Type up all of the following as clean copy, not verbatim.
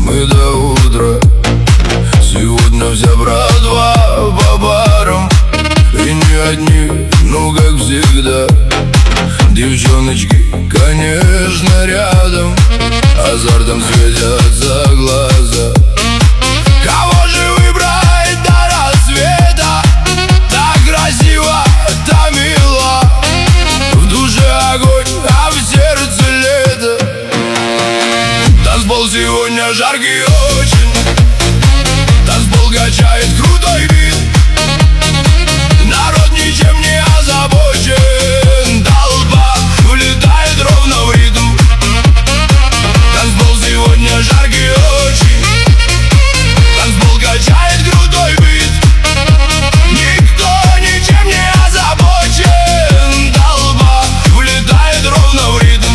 мы до утра. Сегодня вся братва по барам, и не одни, ну как всегда. Девчоночки, конечно, рядом, азартом светятся глаза. Кого же выбрать до рассвета? Так красиво, так мило. В душе огонь, а в сердце лето. Танцпол сегодня жаркий очень. Танцпол качает крутой вид. Народ ничем не озабочен. Толпа влетает ровно в ритм. Танцпол сегодня жаркий очень. Танцпол качает крутой бит. Никто ничем не озабочен. Толпа влетает ровно в ритм.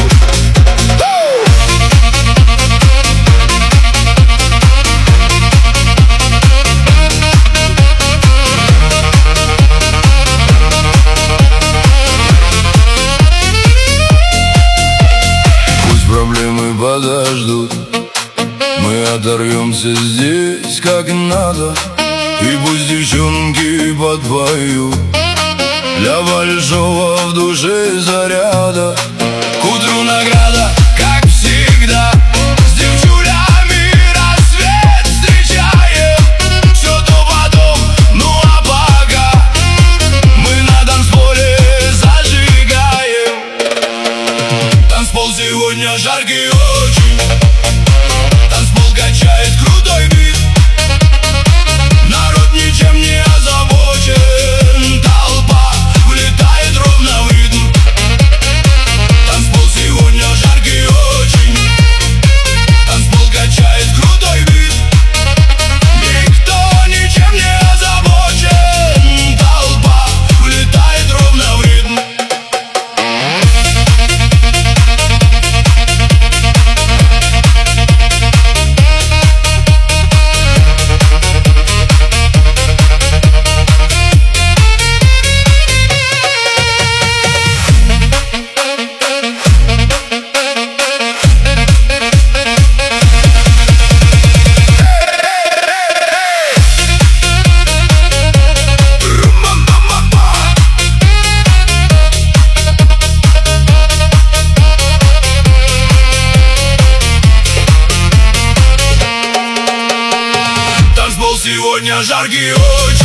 Пусть проблемы подождут, мы оторвемся здесь как надо. И пусть девчонки подпоют для большого в душе заряда. К утру награда, как всегда. С девчулями рассвет встречаем. Все то потом, ну а пока мы на танцполе зажигаем. Танцпол сегодня жаркий очень. Танцпол качает крутой бит. Народ ничем не озабочен. Толпа влетает ровно в ритм. Танцпол сегодня жаркий очень. Танцпол качает крутой бит. Никто ничем не озабочен. Толпа влетает ровно в ритм. Танцпол сегодня жаркий очень.